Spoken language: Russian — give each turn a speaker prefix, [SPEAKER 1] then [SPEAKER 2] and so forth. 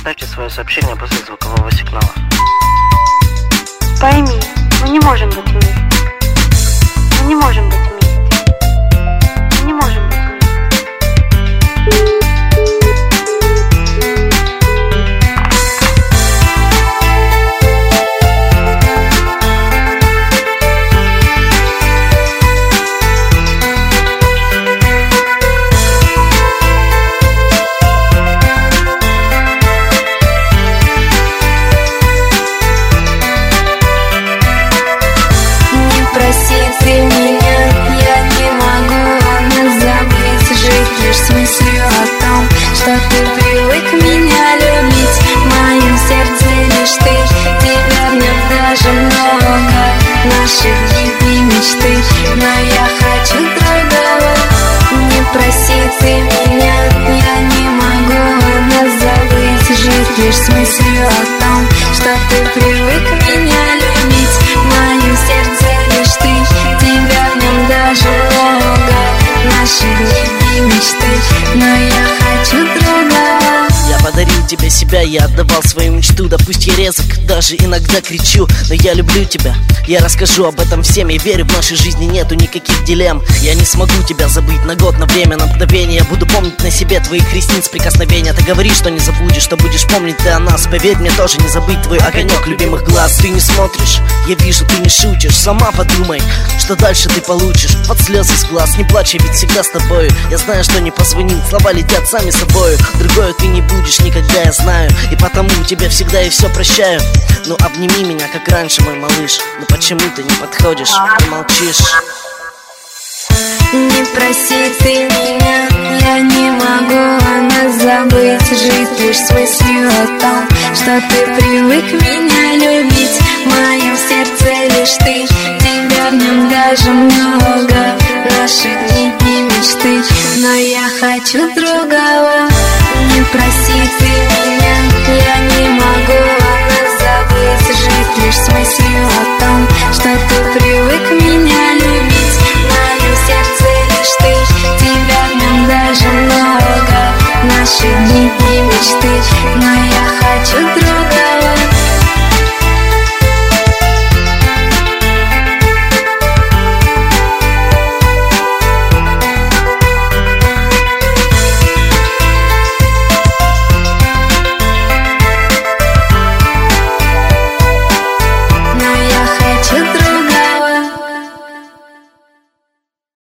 [SPEAKER 1] Оставьте свое сообщение после звукового сигнала.
[SPEAKER 2] Пойми, мы не можем быть вместе. Мы не можем быть вместе. Мы не можем быть вместе.
[SPEAKER 3] Проси ты меня, я не могу забыть, жить лишь с мыслью о том, что ты привык меня любить. В моем сердце лишь ты, тебя в нем даже много наших дней и мечты, но я хочу другого. Не проси ты меня, я не могу забыть, жить лишь с мыслью о том, что ты привык меня любить. В моем сердце лишь ты, тебя в нем даже много наших дней и мечты, но я хочу другого.
[SPEAKER 4] Я подарил тебе себя, я отдавал свою мечту. Да пусть я резок, даже иногда кричу, но я люблю тебя, я расскажу об этом всем. Я верю, в нашей жизни нету никаких дилемм. Я не смогу тебя забыть на год, на время, на мгновение. Я буду помнить на себе твоих ресниц прикосновения. Ты говоришь, что не забудешь, что будешь помнить ты о нас. Поверь мне, тоже не забыть твой огонек любимых глаз. Ты не смотришь, я вижу, ты не шутишь. Сама подумай, что дальше ты получишь. Под слезы с глаз, не плачь, я ведь всегда с тобою. Я знаю, что не позвонит, слова летят сами собою. Другое ты не будешь никогда, я знаю, и потому тебе всегда и все прощаю. Ну обними меня, как раньше, мой малыш. Но почему ты не подходишь и молчишь?
[SPEAKER 3] Не проси ты меня, я не могу забыть, жить лишь с мыслью о том, что ты привык меня любить. В моем сердце лишь ты, тебя в нем даже много наших дней и мечты, но я хочу другого. Не проси ты меня, я не могу забыть, жить лишь с мыслью о том, что ты привык меня любить.